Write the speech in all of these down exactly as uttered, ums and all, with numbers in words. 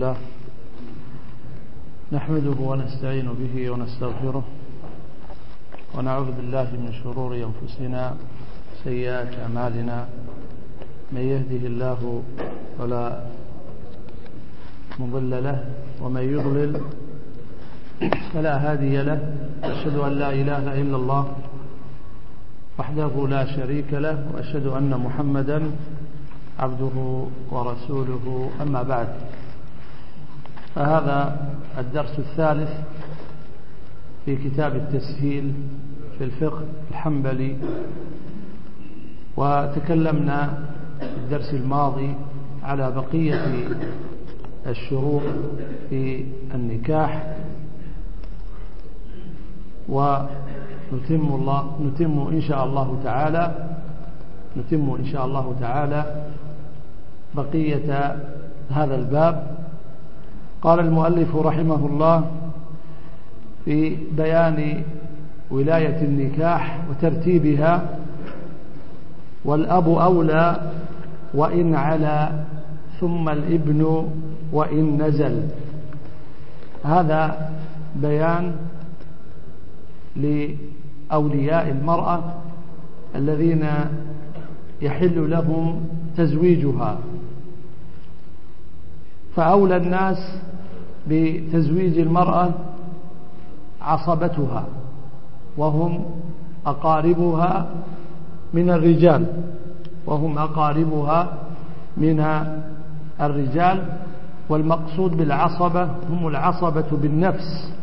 لله نحمده ونستعين به ونستغفره ونعوذ بالله من شرور أنفسنا سيئات أعمالنا. من يهده الله فلا مضل له ومن يضلل فلا هادي له. أشهد أن لا إله إلا الله وحده لا شريك له وأشهد أن محمدا عبده ورسوله. أما بعد، فهذا الدرس الثالث في كتاب التسهيل في الفقه الحنبلي. وتكلمنا في الدرس الماضي على بقية الشروط في النكاح، ونتم الله نتم إن شاء الله تعالى نتم إن شاء الله تعالى بقية هذا الباب. قال المؤلف رحمه الله في بيان ولاية النكاح وترتيبها: والأب أولى وإن علا، ثم الابن وإن نزل. هذا بيان لأولياء المرأة الذين يحل لهم تزويجها. فأولى الناس بتزويج المرأة عصبتها، وهم أقاربها من الرجال وهم أقاربها من الرجال والمقصود بالعصبة هم العصبة بالنفس.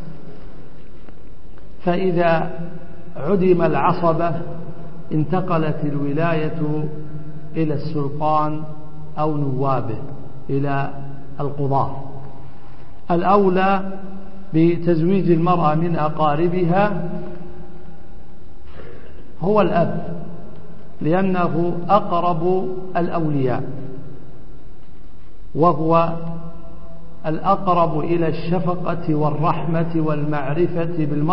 فإذا عدم العصبة انتقلت الولاية إلى السلطان أو نوابه، إلى القضاة. الأولى بتزويج المرأة من أقاربها هو الأب، لأنه أقرب الأولياء، وهو الأقرب إلى الشفقة والرحمة والمعرفة بالمرأة